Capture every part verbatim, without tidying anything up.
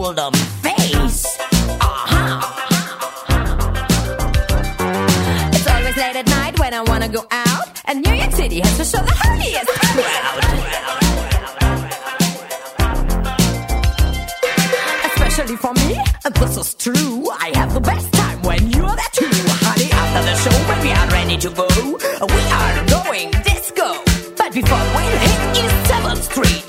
hold 'em face. Uh-huh. It's always late at night when I wanna go out, and New York City has to show the holiest crowd. Especially for me, and this is true, I have the best time when you're there too. Honey, after the show, when we are ready to go, we are going disco. But before we hit East seventh Street,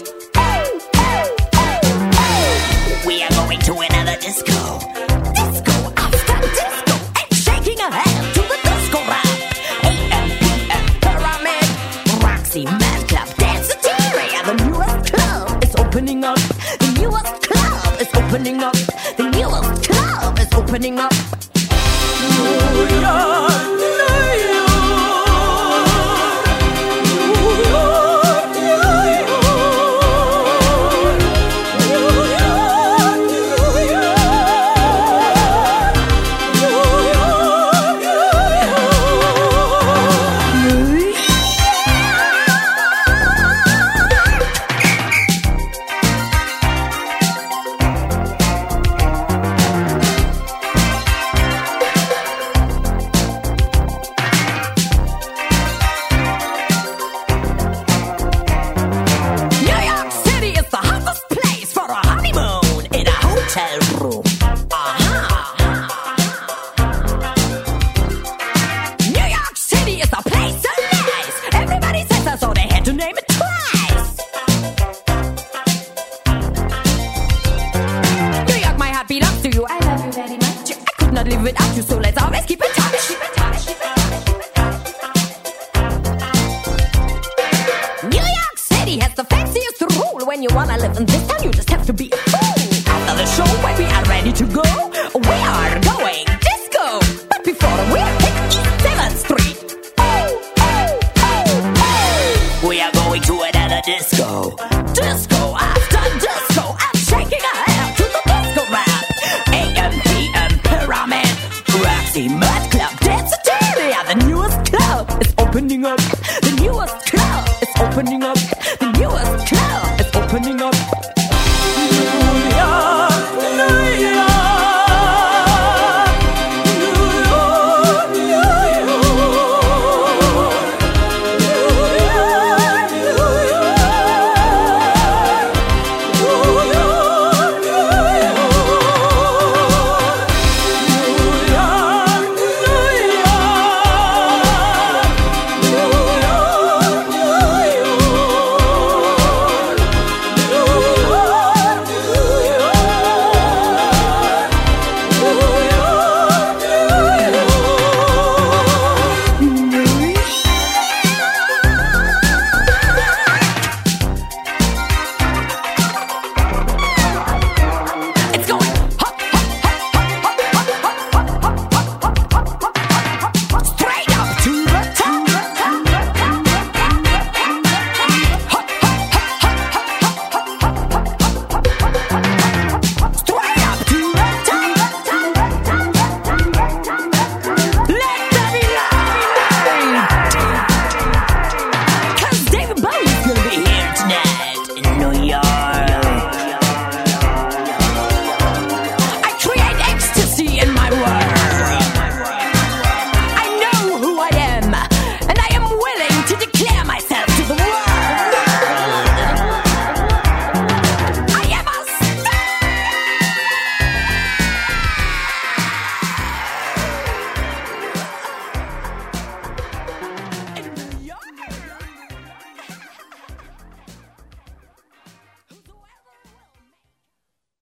we are going to another disco. Disco after disco, and shaking a hand to the disco rap. A M P M Pyramid, Roxy, Man Club, Danceteria. The newest club is opening up. The newest club is opening up. The newest club is opening up. New York, New York, New York, New York. Live without you, so let's always keep in touch. New York City has the fanciest rule. When you wanna live in this town, you just have to be